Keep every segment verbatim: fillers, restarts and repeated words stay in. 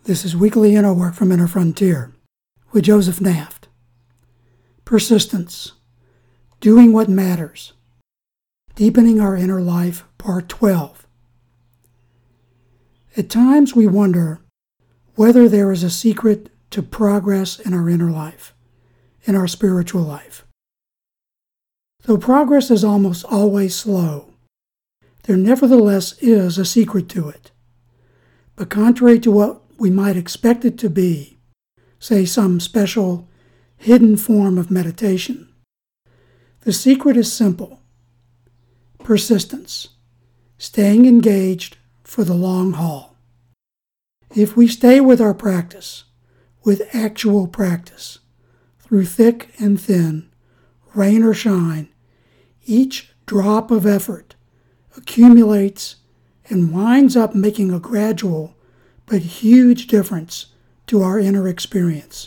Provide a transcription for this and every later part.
This is Weekly Inner Work from Inner Frontier with Joseph Naft. Persistence. Doing what matters. Deepening our inner life, Part twelve. At times we wonder whether there is a secret to progress in our inner life, in our spiritual life. Though progress is almost always slow, there nevertheless is a secret to it. But contrary to what we might expect it to be, say some special hidden form of meditation, the secret is simple. Persistence. Staying engaged for the long haul. If we stay with our practice, with actual practice, through thick and thin, rain or shine, each drop of effort accumulates and winds up making a gradual but huge difference to our inner experience.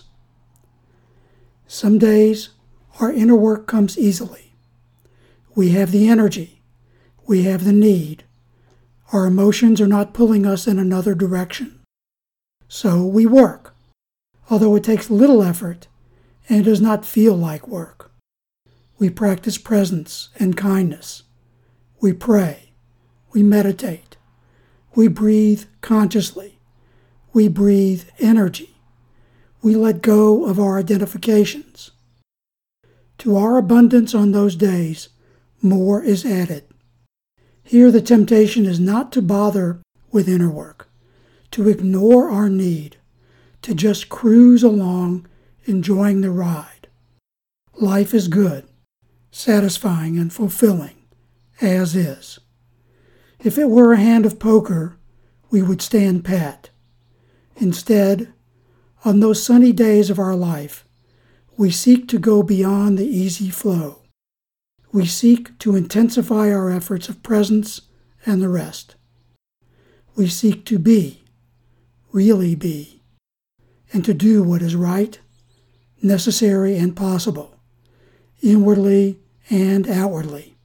Some days, our inner work comes easily. We have the energy. We have the need. Our emotions are not pulling us in another direction. So we work, although it takes little effort and it does not feel like work. We practice presence and kindness. We pray. We meditate. We breathe consciously. We breathe energy. We let go of our identifications. To our abundance on those days, more is added. Here the temptation is not to bother with inner work, to ignore our need, to just cruise along enjoying the ride. Life is good, satisfying, and fulfilling, as is. If it were a hand of poker, we would stand pat. Instead, on those sunny days of our life, we seek to go beyond the easy flow. We seek to intensify our efforts of presence and the rest. We seek to be, really be, and to do what is right, necessary, and possible, inwardly and outwardly.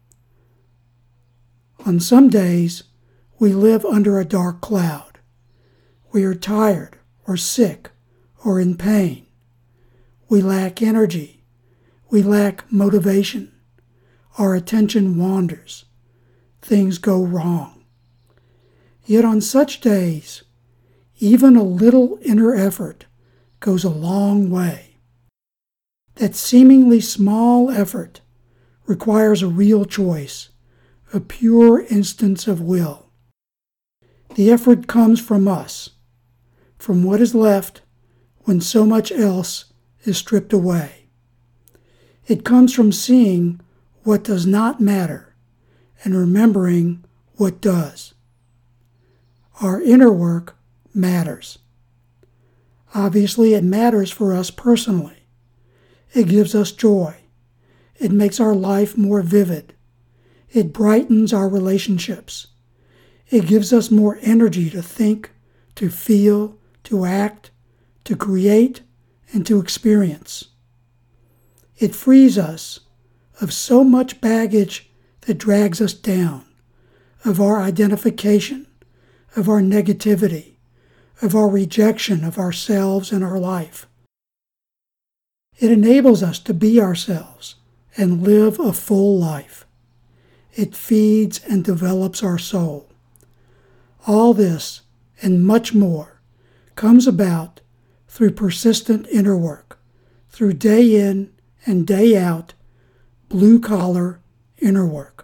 On some days, we live under a dark cloud. We are tired or sick or in pain. We lack energy. We lack motivation. Our attention wanders. Things go wrong. Yet on such days, even a little inner effort goes a long way. That seemingly small effort requires a real choice, a pure instance of will. The effort comes from us, from what is left when so much else is stripped away. It comes from seeing what does not matter and remembering what does. Our inner work matters. Obviously, it matters for us personally. It gives us joy. It makes our life more vivid. It brightens our relationships. It gives us more energy to think, to feel, to act, to create, and to experience. It frees us of so much baggage that drags us down, of our identification, of our negativity, of our rejection of ourselves and our life. It enables us to be ourselves and live a full life. It feeds and develops our soul. All this and much more comes about through persistent inner work, through day in and day out, blue-collar inner work.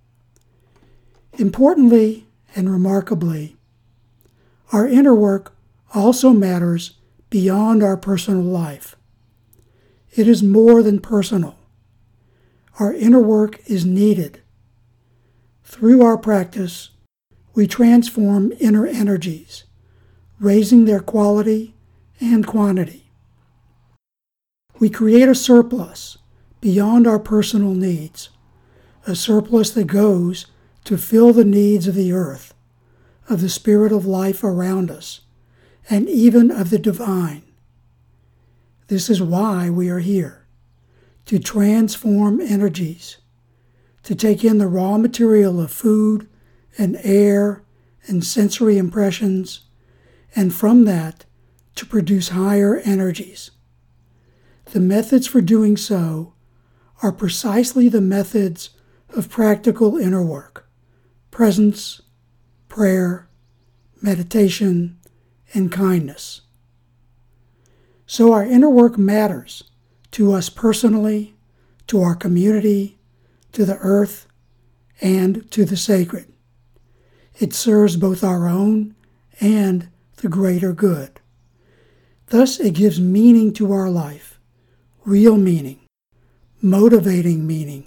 Importantly and remarkably, our inner work also matters beyond our personal life. It is more than personal. Our inner work is needed. Through our practice, we transform inner energies, raising their quality and quantity. We create a surplus beyond our personal needs, a surplus that goes to fill the needs of the earth, of the spirit of life around us, and even of the divine. This is why we are here, to transform energies, to take in the raw material of food and air and sensory impressions and from that to produce higher energies. The methods for doing so are precisely the methods of practical inner work: presence, prayer, meditation, and kindness. So our inner work matters to us personally, to our community, to the earth, and to the sacred. It serves both our own and the greater good. Thus, it gives meaning to our life, real meaning, motivating meaning.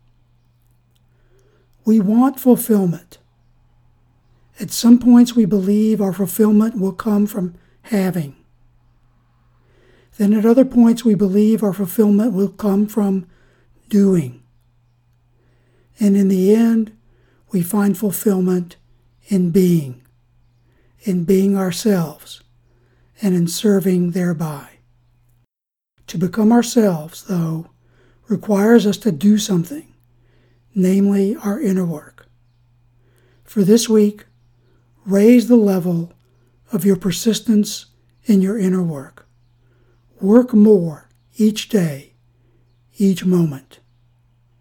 We want fulfillment. At some points, we believe our fulfillment will come from having. Then at other points, we believe our fulfillment will come from doing. And in the end, we find fulfillment in being, in being ourselves, and in serving thereby. To become ourselves, though, requires us to do something, namely our inner work. For this week, raise the level of your persistence in your inner work. Work more each day, each moment.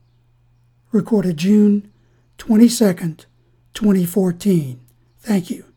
Recorded June twenty-second, twenty fourteen. Thank you.